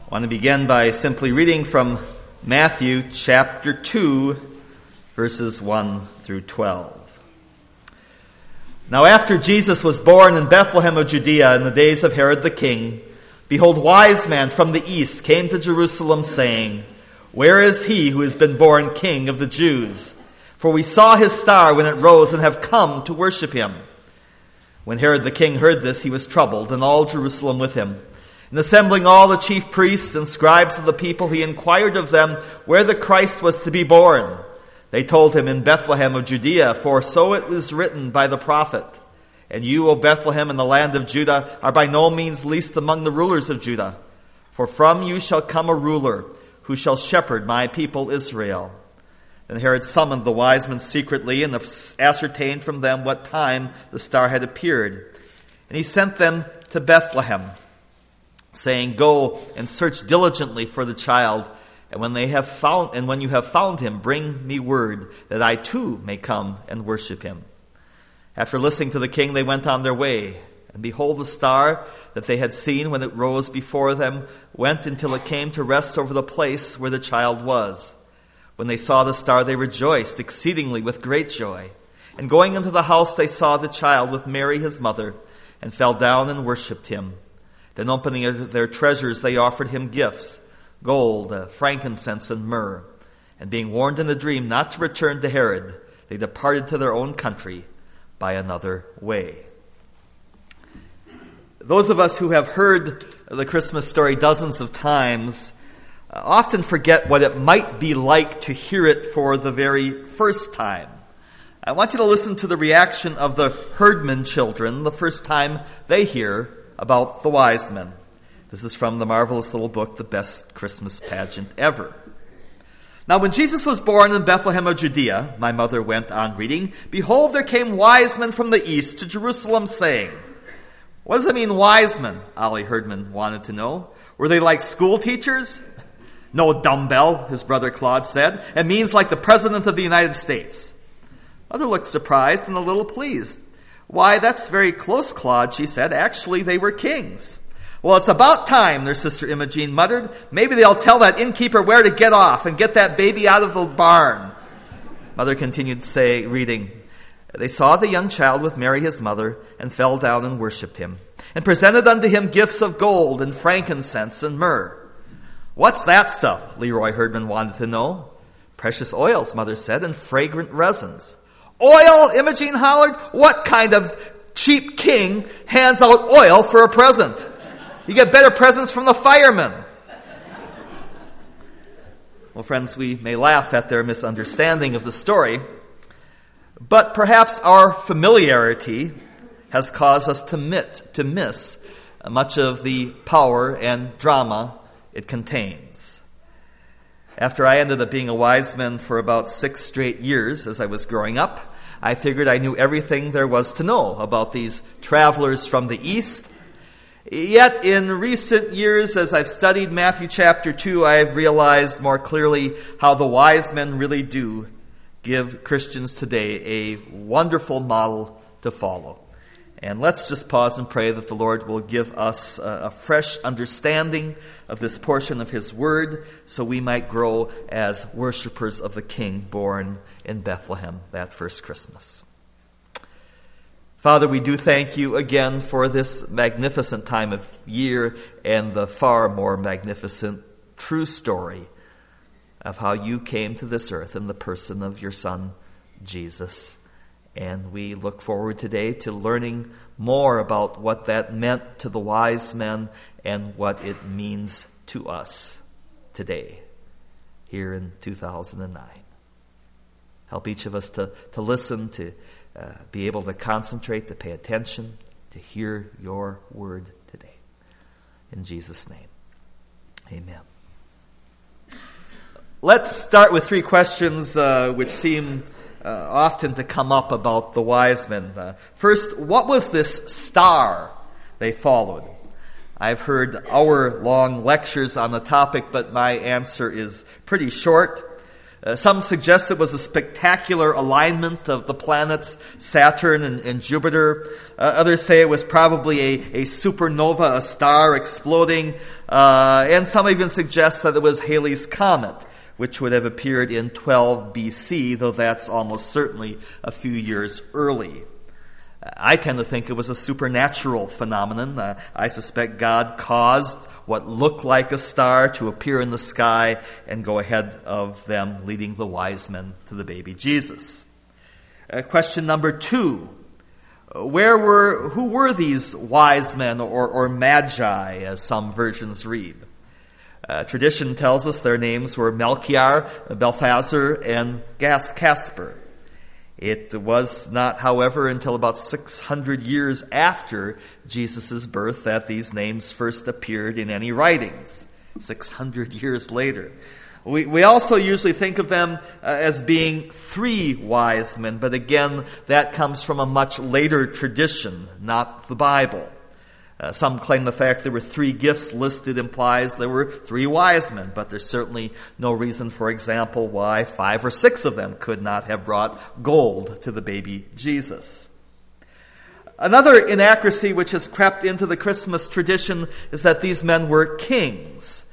I want to begin by simply reading from Matthew chapter 2, verses 1 through 12. Now after Jesus was born in Bethlehem of Judea in the days of Herod the king, behold, wise men from the east came to Jerusalem, saying, Where is he who has been born King of the Jews? For we saw his star when it rose and have come to worship him. When Herod the king heard this, he was troubled, and all Jerusalem with him. And assembling all the chief priests and scribes of the people, he inquired of them where the Christ was to be born. They told him, In Bethlehem of Judea, for so it was written by the prophet. And you, O Bethlehem, in the land of Judah, are by no means least among the rulers of Judah. For from you shall come a ruler who shall shepherd my people Israel. Then Herod summoned the wise men secretly and ascertained from them what time the star had appeared. And he sent them to Bethlehem, saying, Go and search diligently for the child, and when you have found him, bring me word that I too may come and worship him. After listening to the king, they went on their way, and behold, the star that they had seen when it rose before them went until it came to rest over the place where the child was. When they saw the star, they rejoiced exceedingly with great joy. And going into the house, they saw the child with Mary his mother, and fell down and worshipped him. Then opening their treasures, they offered him gifts, gold, frankincense, and myrrh. And being warned in a dream not to return to Herod, they departed to their own country by another way. Those of us who have heard the Christmas story dozens of times often forget what it might be like to hear it for the very first time. I want you to listen to the reaction of the herdman children the first time they hear about the wise men. This is from the marvelous little book, The Best Christmas Pageant Ever. Now when Jesus was born in Bethlehem of Judea, my mother went on reading, Behold, there came wise men from the east to Jerusalem, saying, What does it mean, wise men? Ollie Herdman wanted to know. Were they like school teachers? No, dumbbell, his brother Claude said. It means like the President of the United States. Mother looked surprised and a little pleased. Why, that's very close, Claude, she said. Actually, they were kings. Well, it's about time, their sister Imogene muttered. Maybe they'll tell that innkeeper where to get off and get that baby out of the barn. Mother continued reading. They saw the young child with Mary his mother, and fell down and worshipped him, and presented unto him gifts of gold and frankincense and myrrh. What's that stuff? Leroy Herdman wanted to know. Precious oils, Mother said, and fragrant resins. Oil? Imogene hollered. What kind of cheap king hands out oil for a present? You get better presents from the firemen. Well, friends, we may laugh at their misunderstanding of the story, but perhaps our familiarity has caused us to miss much of the power and drama it contains. After I ended up being a wise man for about 6 straight years as I was growing up, I figured I knew everything there was to know about these travelers from the east. Yet in recent years, as I've studied Matthew chapter 2, I've realized more clearly how the wise men really do give Christians today a wonderful model to follow. And let's just pause and pray that the Lord will give us a fresh understanding of this portion of His Word so we might grow as worshipers of the King born in Bethlehem that first Christmas. Father, we do thank you again for this magnificent time of year and the far more magnificent true story of how you came to this earth in the person of your Son, Jesus. And we look forward today to learning more about what that meant to the wise men and what it means to us today, here in 2009. Help each of us to listen, to be able to concentrate, to pay attention, to hear your word today. In Jesus' name, amen. Let's start with 3 questions which seem often to come up about the wise men. First, what was this star they followed? I've heard hour-long lectures on the topic, but my answer is pretty short. Some suggest it was a spectacular alignment of the planets Saturn and Jupiter. Others say it was probably a supernova, a star exploding. And some even suggest that it was Halley's Comet, which would have appeared in 12 BC, though that's almost certainly a few years early. I tend to think it was a supernatural phenomenon. I suspect God caused what looked like a star to appear in the sky and go ahead of them, leading the wise men to the baby Jesus. Question number 2. Who were these wise men or magi, as some versions read? Tradition tells us their names were Melchior, Balthazar, and Casper. It was not, however, until about 600 years after Jesus' birth that these names first appeared in any writings. 600 years later. We also usually think of them as being 3 wise men, but again, that comes from a much later tradition, not the Bible. Some claim the fact there were 3 gifts listed implies there were 3 wise men, but there's certainly no reason, for example, why 5 or 6 of them could not have brought gold to the baby Jesus. Another inaccuracy which has crept into the Christmas tradition is that these men were kings.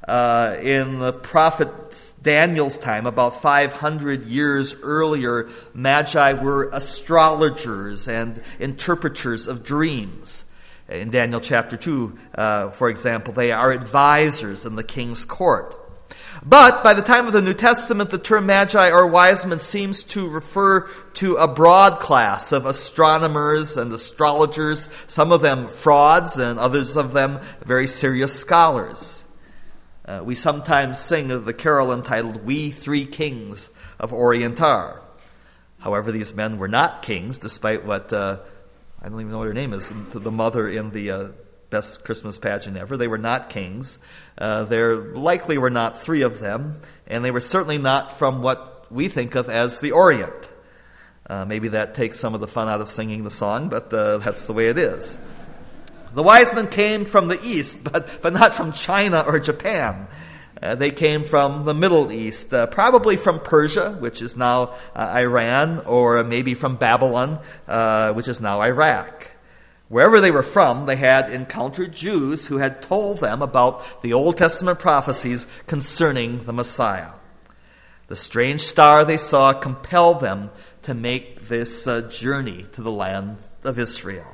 In the prophet Daniel's time, about 500 years earlier, magi were astrologers and interpreters of dreams. In Daniel chapter 2, for example, they are advisors in the king's court. But by the time of the New Testament, the term magi or wise men seems to refer to a broad class of astronomers and astrologers, some of them frauds and others of them very serious scholars. We sometimes sing the carol entitled, "We Three Kings of Orient Are." However, these men were not kings, despite what... I don't even know what her name is, the mother in the best Christmas pageant ever. They were not kings. There likely were not 3 of them, and they were certainly not from what we think of as the Orient. Maybe that takes some of the fun out of singing the song, but that's the way it is. The wise men came from the east, but not from China or Japan. They came from the Middle East, probably from Persia, which is now Iran, or maybe from Babylon, which is now Iraq. Wherever they were from, they had encountered Jews who had told them about the Old Testament prophecies concerning the Messiah. The strange star they saw compelled them to make this journey to the land of Israel.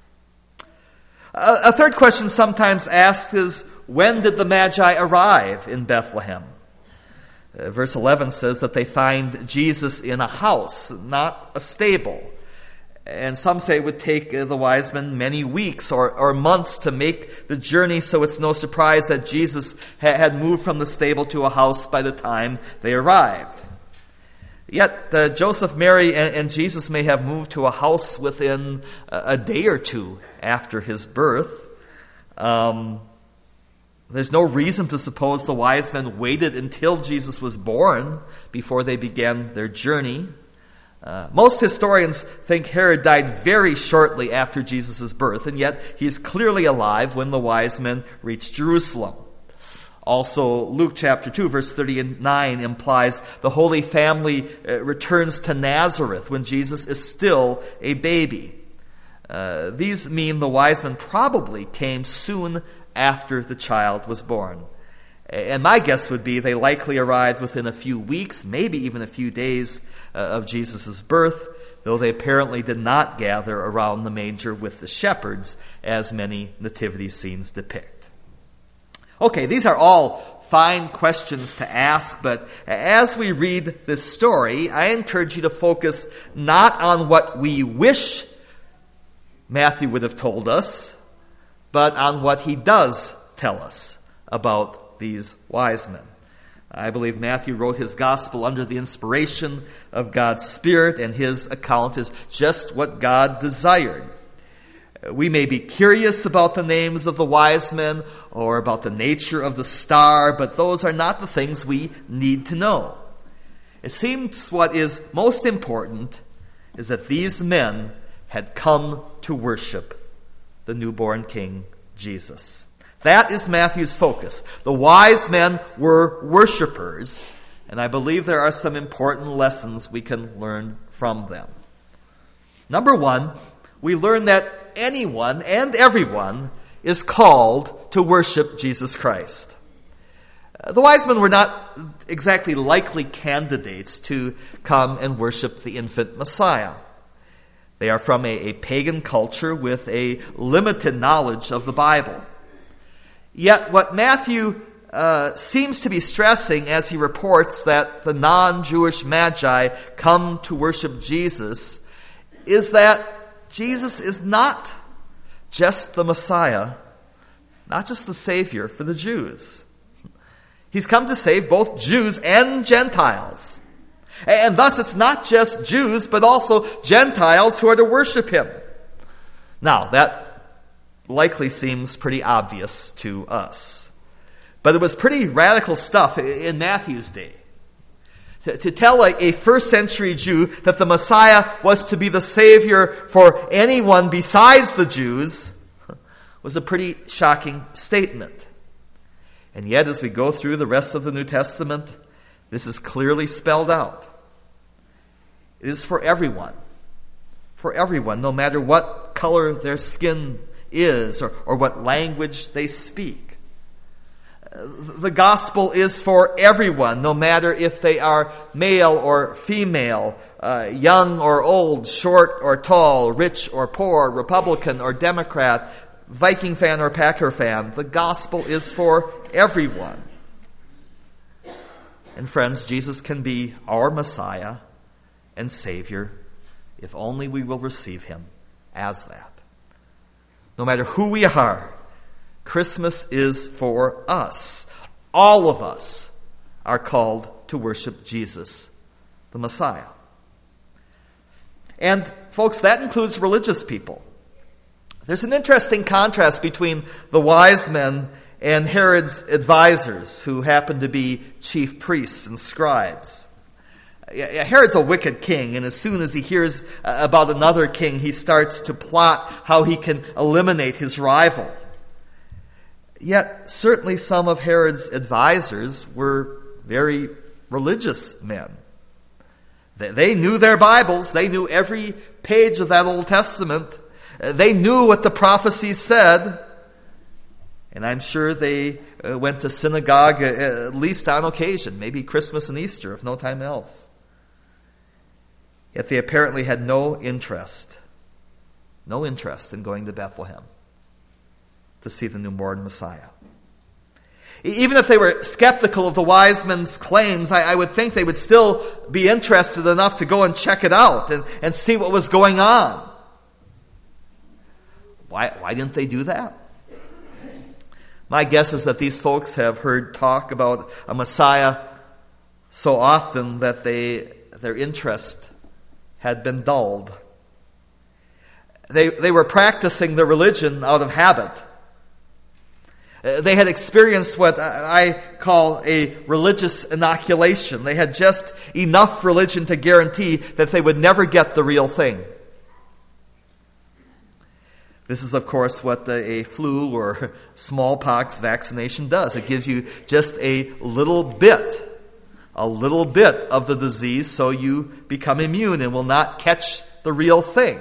A third question sometimes asked is, when did the Magi arrive in Bethlehem? Verse 11 says that they find Jesus in a house, not a stable. And some say it would take the wise men many weeks or months to make the journey, so it's no surprise that Jesus had moved from the stable to a house by the time they arrived. Yet Joseph, Mary, and Jesus may have moved to a house within a day or 2 after his birth. There's no reason to suppose the wise men waited until Jesus was born before they began their journey. Most historians think Herod died very shortly after Jesus' birth, and yet he's clearly alive when the wise men reached Jerusalem. Also, Luke chapter 2, verse 39 implies the Holy Family returns to Nazareth when Jesus is still a baby. These mean the wise men probably came soon after the child was born. And my guess would be they likely arrived within a few weeks, maybe even a few days of Jesus' birth, though they apparently did not gather around the manger with the shepherds, as many nativity scenes depict. Okay, these are all fine questions to ask, but as we read this story, I encourage you to focus not on what we wish Matthew would have told us, but on what he does tell us about these wise men. I believe Matthew wrote his gospel under the inspiration of God's Spirit, and his account is just what God desired. We may be curious about the names of the wise men or about the nature of the star, but those are not the things we need to know. It seems what is most important is that these men had come to worship the newborn King Jesus. That is Matthew's focus. The wise men were worshipers, And I believe there are some important lessons we can learn from them. Number one, we learn that anyone and everyone is called to worship Jesus Christ. The wise men were not exactly likely candidates to come and worship the infant Messiah. They are from a pagan culture with a limited knowledge of the Bible. Yet what Matthew seems to be stressing as he reports that the non-Jewish magi come to worship Jesus is that Jesus is not just the Messiah, not just the Savior for the Jews. He's come to save both Jews and Gentiles. And thus it's not just Jews, but also Gentiles who are to worship him. Now, that likely seems pretty obvious to us. But it was pretty radical stuff in Matthew's day. To tell a first century Jew that the Messiah was to be the Savior for anyone besides the Jews was a pretty shocking statement. And yet, as we go through the rest of the New Testament, this is clearly spelled out. It is for everyone. For everyone, no matter what color their skin is or what language they speak. The gospel is for everyone, no matter if they are male or female, young or old, short or tall, rich or poor, Republican or Democrat, Viking fan or Packer fan. The gospel is for everyone. And friends, Jesus can be our Messiah and Savior if only we will receive him as that. No matter who we are, Christmas is for us. All of us are called to worship Jesus, the Messiah. And folks, that includes religious people. There's an interesting contrast between the wise men and Herod's advisors, who happened to be chief priests and scribes. Herod's a wicked king, and as soon as he hears about another king, he starts to plot how he can eliminate his rival. Yet, certainly some of Herod's advisors were very religious men. They knew their Bibles. They knew every page of that Old Testament. They knew what the prophecies said. And I'm sure they went to synagogue at least on occasion, maybe Christmas and Easter, if no time else. Yet they apparently had no interest in going to Bethlehem to see the newborn Messiah. Even if they were skeptical of the wise men's claims, I would think they would still be interested enough to go and check it out and see what was going on. Why didn't they do that? My guess is that these folks have heard talk about a Messiah so often that their interest had been dulled. They were practicing their religion out of habit. They had experienced what I call a religious inoculation. They had just enough religion to guarantee that they would never get the real thing. This is, of course, what a flu or smallpox vaccination does. It gives you just a little bit of the disease so you become immune and will not catch the real thing.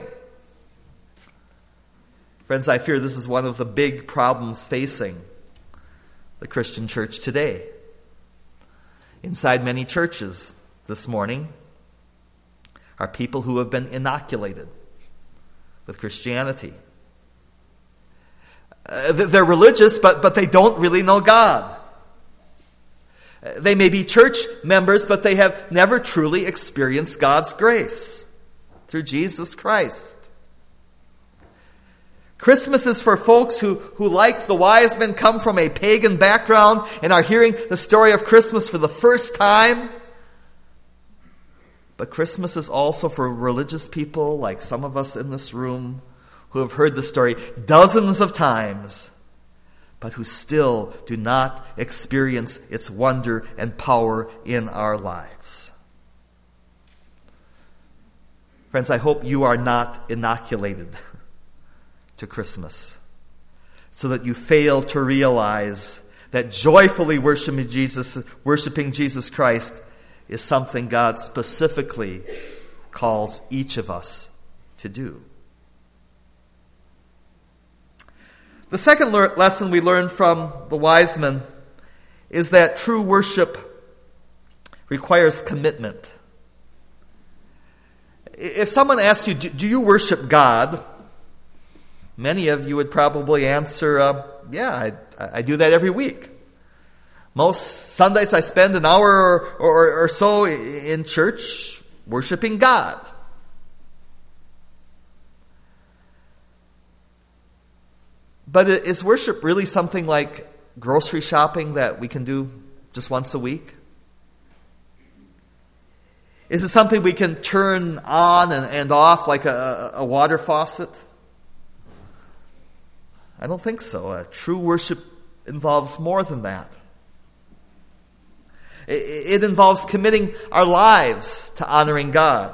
Friends, I fear this is one of the big problems facing the Christian church today. Inside many churches this morning are people who have been inoculated with Christianity. They're religious, but they don't really know God. They may be church members, but they have never truly experienced God's grace through Jesus Christ. Christmas is for folks who, like the wise men, come from a pagan background and are hearing the story of Christmas for the first time. But Christmas is also for religious people like some of us in this room who have heard the story dozens of times, but who still do not experience its wonder and power in our lives. Friends, I hope you are not inoculated to Christmas, so that you fail to realize that joyfully worshiping Jesus Christ is something God specifically calls each of us to do. The second lesson we learn from the wise men is that true worship requires commitment. If someone asks you, do you worship God? Many of you would probably answer, yeah, I do that every week. Most Sundays I spend an hour or so in church worshiping God. But is worship really something like grocery shopping that we can do just once a week? Is it something we can turn on and off like a water faucet? I don't think so. True worship involves more than that. It involves committing our lives to honoring God.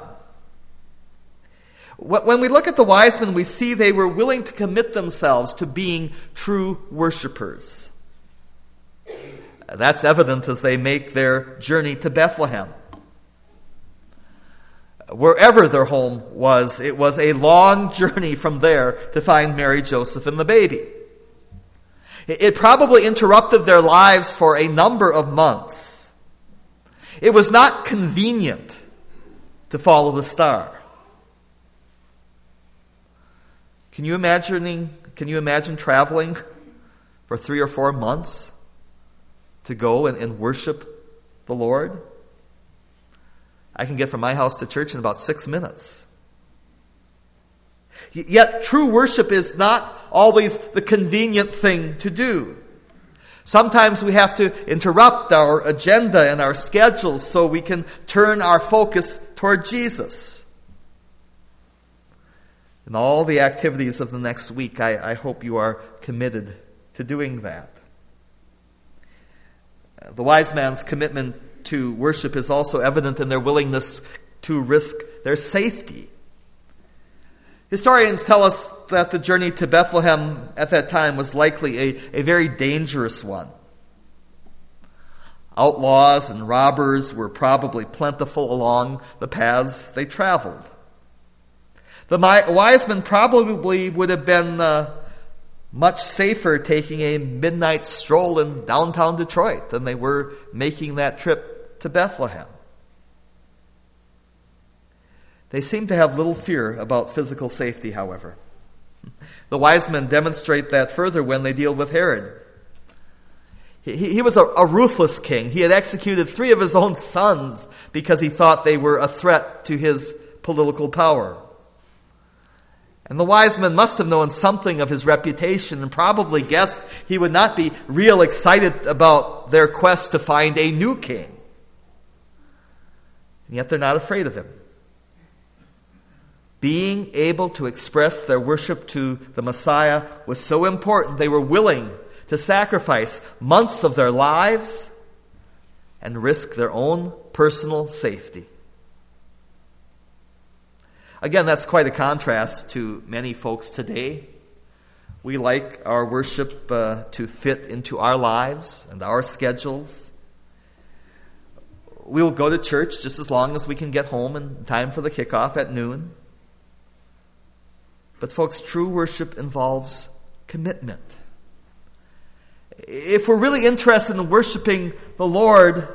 When we look at the wise men, we see they were willing to commit themselves to being true worshipers. That's evident as they make their journey to Bethlehem. Wherever their home was, it was a long journey from there to find Mary, Joseph, and the baby. It probably interrupted their lives for a number of months. It was not convenient to follow the star. Can you imagine traveling for 3 or 4 months to go and worship the Lord? I can get from my house to church in about 6 minutes. Yet true worship is not always the convenient thing to do. Sometimes we have to interrupt our agenda and our schedules so we can turn our focus toward Jesus. In all the activities of the next week, I hope you are committed to doing that. The wise man's commitment to worship is also evident in their willingness to risk their safety. Historians tell us that the journey to Bethlehem at that time was likely a very dangerous one. Outlaws and robbers were probably plentiful along the paths they traveled. The wise men probably would have been much safer taking a midnight stroll in downtown Detroit than they were making that trip to Bethlehem. They seem to have little fear about physical safety, however. The wise men demonstrate that further when they deal with Herod. He was a ruthless king. He had executed 3 of his own sons because he thought they were a threat to his political power. And the wise men must have known something of his reputation and probably guessed he would not be real excited about their quest to find a new king. And yet they're not afraid of him. Being able to express their worship to the Messiah was so important they were willing to sacrifice months of their lives and risk their own personal safety. Again, that's quite a contrast to many folks today. We like our worship to fit into our lives and our schedules. We will go to church just as long as we can get home in time for the kickoff at noon. But folks, true worship involves commitment. If we're really interested in worshiping the Lord,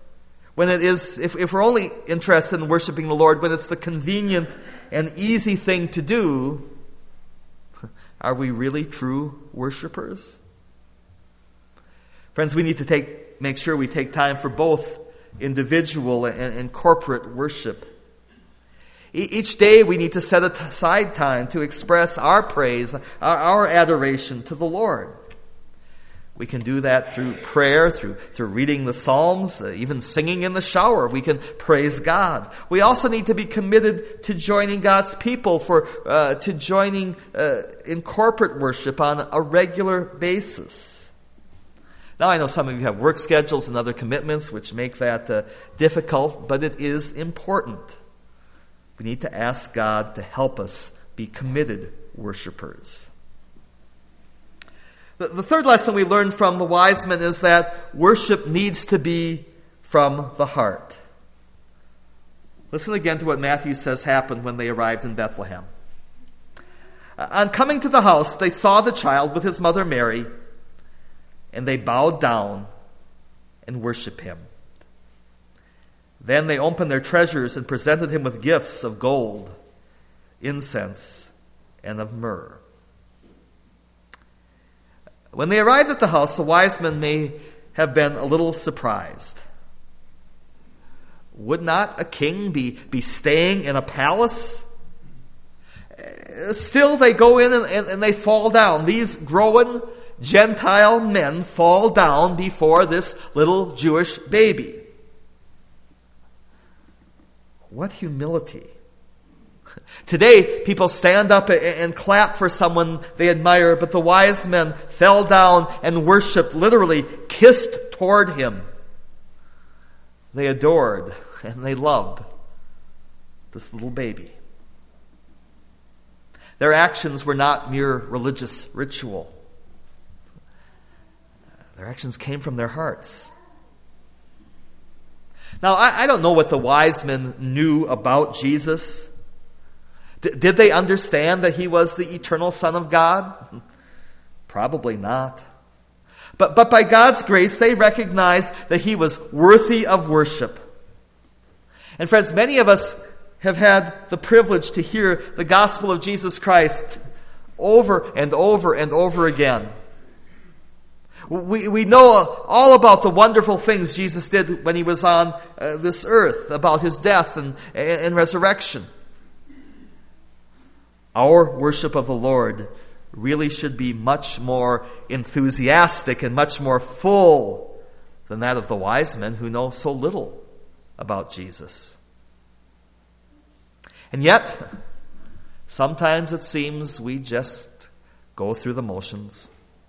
if we're only interested in worshiping the Lord when it's the convenient and easy thing to do, are we really true worshipers? Friends, we need to make sure we take time for both individual and corporate worship. Each day we need to set aside time to express our praise, our adoration to the Lord. We can do that through prayer, through reading the Psalms, even singing in the shower. We can praise God. We also need to be committed to joining God's people, to joining in corporate worship on a regular basis. Now, I know some of you have work schedules and other commitments which make that difficult, but it is important. We need to ask God to help us be committed worshipers. The third lesson we learned from the wise men is that worship needs to be from the heart. Listen again to what Matthew says happened when they arrived in Bethlehem. On coming to the house, they saw the child with his mother Mary, and they bowed down and worshiped him. Then they opened their treasures and presented him with gifts of gold, incense, and of myrrh. When they arrived at the house, the wise men may have been a little surprised. Would not a king be staying in a palace? Still, they go in and they fall down. These growing Gentile men fall down before this little Jewish baby. What humility. Today, people stand up and clap for someone they admire, but the wise men fell down and worshiped, literally kissed toward him. They adored and they loved this little baby. Their actions were not mere religious ritual. Their actions came from their hearts. Now, I don't know what the wise men knew about Jesus. Did they understand that he was the eternal Son of God? Probably not. But by God's grace, they recognized that he was worthy of worship. And friends, many of us have had the privilege to hear the gospel of Jesus Christ over and over and over again. We know all about the wonderful things Jesus did when he was on this earth, about his death and resurrection. Our worship of the Lord really should be much more enthusiastic and much more full than that of the wise men who know so little about Jesus. And yet, sometimes it seems we just go through the motions.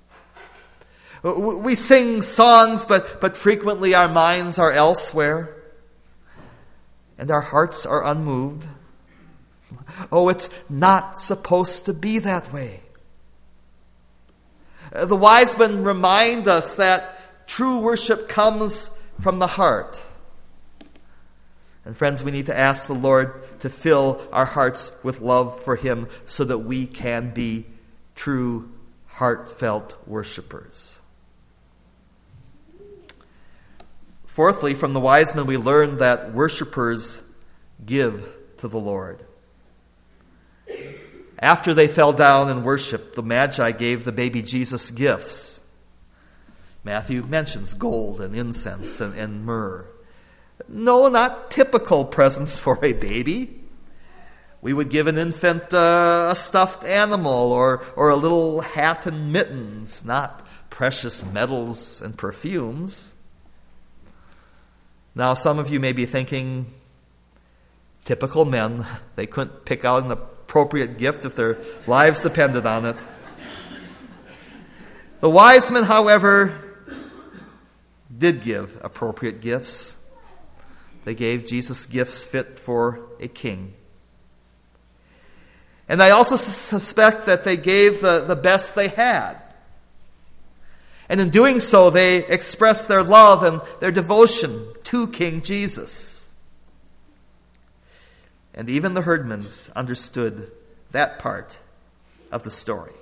We sing songs, but frequently our minds are elsewhere, and our hearts are unmoved. Oh, it's not supposed to be that way. The wise men remind us that true worship comes from the heart. And friends, we need to ask the Lord to fill our hearts with love for him so that we can be true, heartfelt worshipers. Fourthly, from the wise men we learn that worshipers give to the Lord. After they fell down and worshiped, the Magi gave the baby Jesus gifts. Matthew mentions gold and incense and myrrh. No, not typical presents for a baby. We would give an infant a stuffed animal or a little hat and mittens, not precious metals and perfumes. Now, some of you may be thinking, typical men, they couldn't pick out an appropriate gift if their lives depended on it. The wise men, however, did give appropriate gifts. They gave Jesus gifts fit for a king. And I also suspect that they gave the best they had. And in doing so, they expressed their love and their devotion to King Jesus. And even the herdmen understood that part of the story.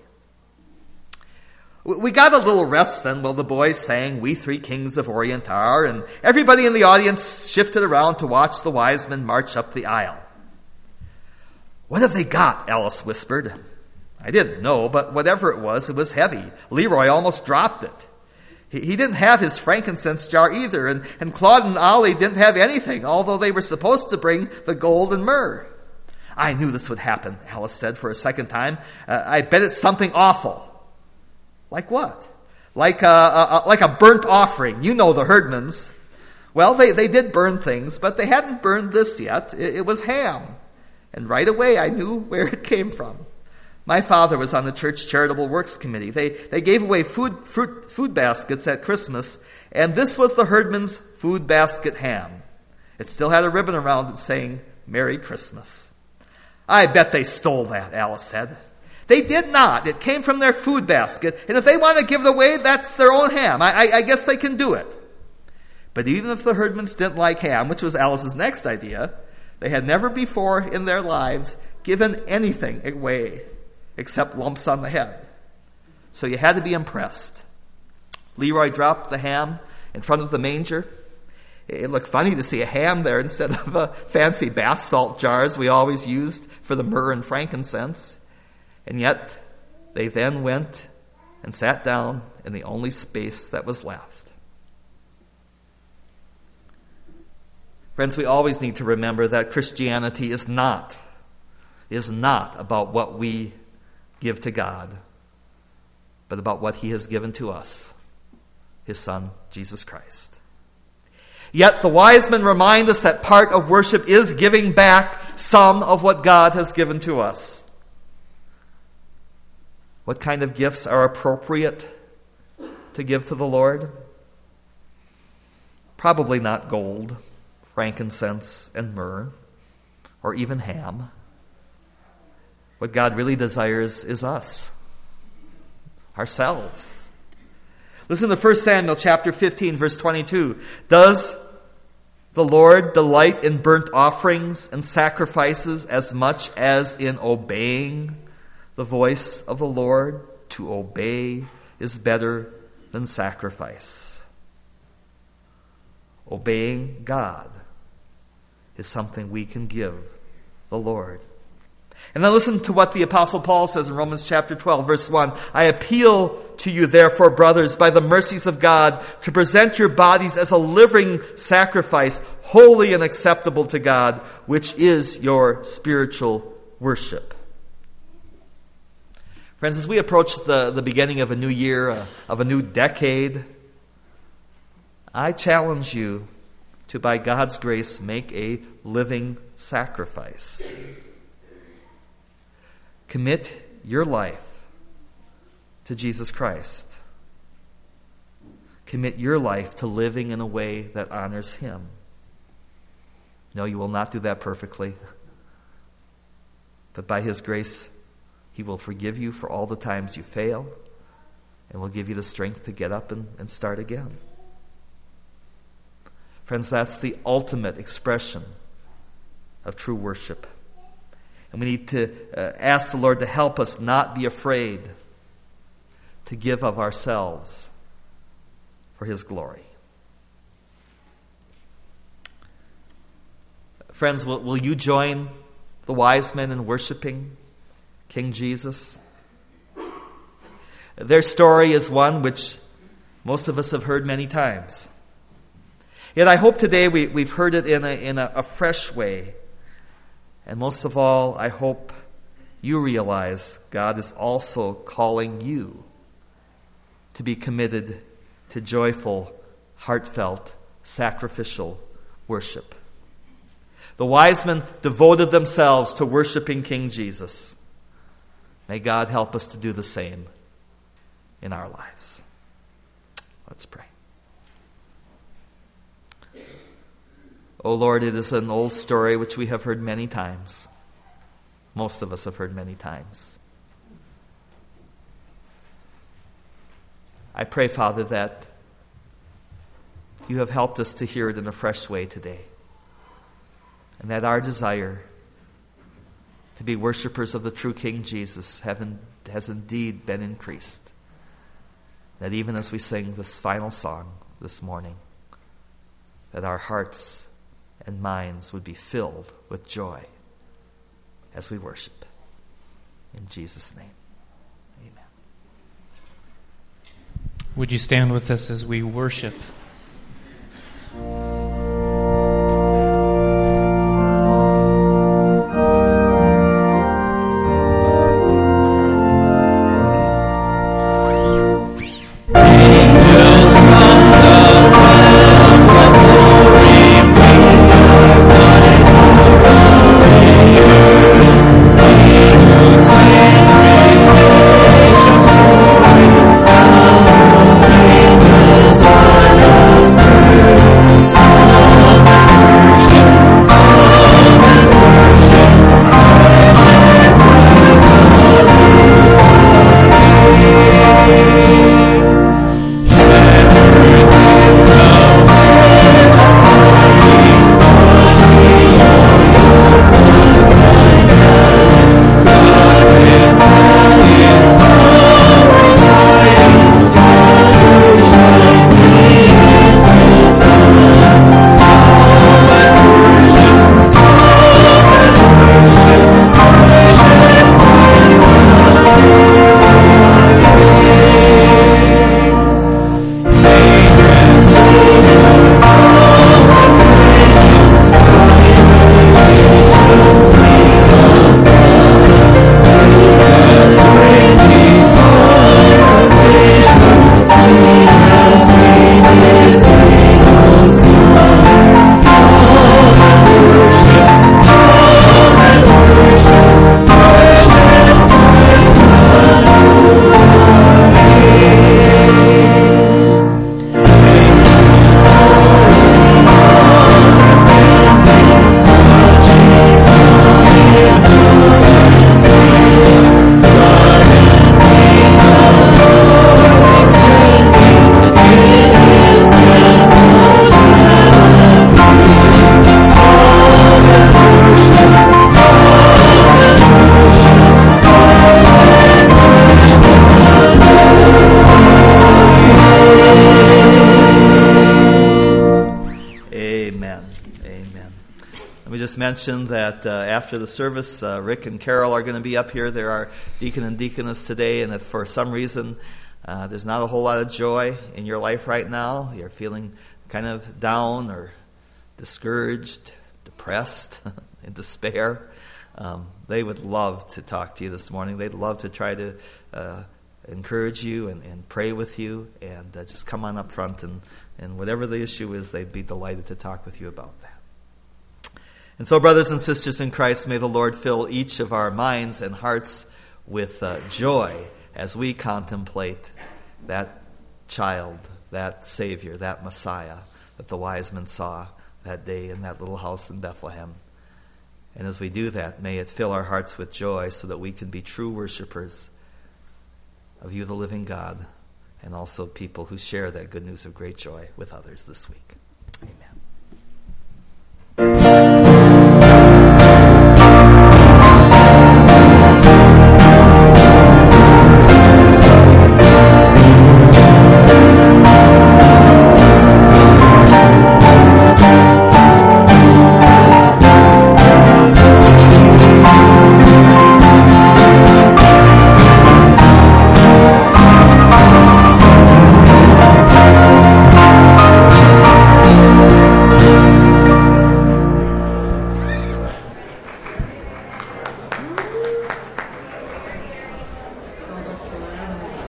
We got a little rest then while the boys sang "We Three Kings of Orient Are," and everybody in the audience shifted around to watch the wise men march up the aisle. "What have they got?" Alice whispered. I didn't know, but whatever it was heavy. Leroy almost dropped it. He didn't have his frankincense jar either, and Claude and Ollie didn't have anything, although they were supposed to bring the gold and myrrh. "I knew this would happen," Alice said for a second time. "I bet it's something awful." "Like what?" Like a burnt offering. You know the herdmans. Well, they did burn things, but they hadn't burned this yet. It was ham. And right away I knew where it came from. My father was on the church charitable works committee. They gave away food baskets at Christmas, and this was the herdman's food basket ham. It still had a ribbon around it saying, "Merry Christmas." "I bet they stole that," Alice said. "They did not. It came from their food basket, and if they want to give it away, that's their own ham. I guess they can do it." But even if the herdmans didn't like ham, which was Alice's next idea, They had never before in their lives given anything away except lumps on the head. So you had to be impressed. Leroy dropped the ham in front of the manger. It looked funny to see a ham there instead of fancy bath salt jars we always used for the myrrh and frankincense. And yet, they then went and sat down in the only space that was left. Friends, we always need to remember that Christianity is not about what we give to God, but about what He has given to us, His Son, Jesus Christ. Yet the wise men remind us that part of worship is giving back some of what God has given to us. What kind of gifts are appropriate to give to the Lord? Probably not gold, frankincense, and myrrh, or even ham. What God really desires is us, ourselves. Listen to 1 Samuel chapter 15, verse 22. Does the Lord delight in burnt offerings and sacrifices as much as in obeying the voice of the Lord? To obey is better than sacrifice. Obeying God is something we can give the Lord. And then listen to what the Apostle Paul says in Romans chapter 12, verse 1. I appeal to you, therefore, brothers, by the mercies of God, to present your bodies as a living sacrifice, holy and acceptable to God, which is your spiritual worship. Friends, as we approach the beginning of a new year, of a new decade, I challenge you to, by God's grace, make a living sacrifice. Commit your life to Jesus Christ. Commit your life to living in a way that honors Him. No, you will not do that perfectly. But by His grace, He will forgive you for all the times you fail and will give you the strength to get up and start again. Friends, that's the ultimate expression of true worship. And we need to ask the Lord to help us not be afraid to give of ourselves for His glory. Friends, will you join the wise men in worshiping King Jesus? Their story is one which most of us have heard many times. Yet I hope today we've heard it in a fresh way. And most of all, I hope you realize God is also calling you to be committed to joyful, heartfelt, sacrificial worship. The wise men devoted themselves to worshiping King Jesus. May God help us to do the same in our lives. Let's pray. Oh Lord, it is an old story which we have heard many times. Most of us have heard many times. I pray, Father, that you have helped us to hear it in a fresh way today. And that our desire to be worshipers of the true King Jesus has indeed been increased. That even as we sing this final song this morning, that our hearts and minds would be filled with joy as we worship. In Jesus' name, amen. Would you stand with us as we worship? Son just mentioned that after the service, Rick and Carol are going to be up here. They're our deacon and deaconess today, and if for some reason there's not a whole lot of joy in your life right now, you're feeling kind of down or discouraged, depressed, in despair, they would love to talk to you this morning. They'd love to try to encourage you and pray with you, and just come on up front, and whatever the issue is, they'd be delighted to talk with you about that. And so, brothers and sisters in Christ, may the Lord fill each of our minds and hearts with joy as we contemplate that child, that Savior, that Messiah that the wise men saw that day in that little house in Bethlehem. And as we do that, may it fill our hearts with joy so that we can be true worshipers of you, the living God, and also people who share that good news of great joy with others this week.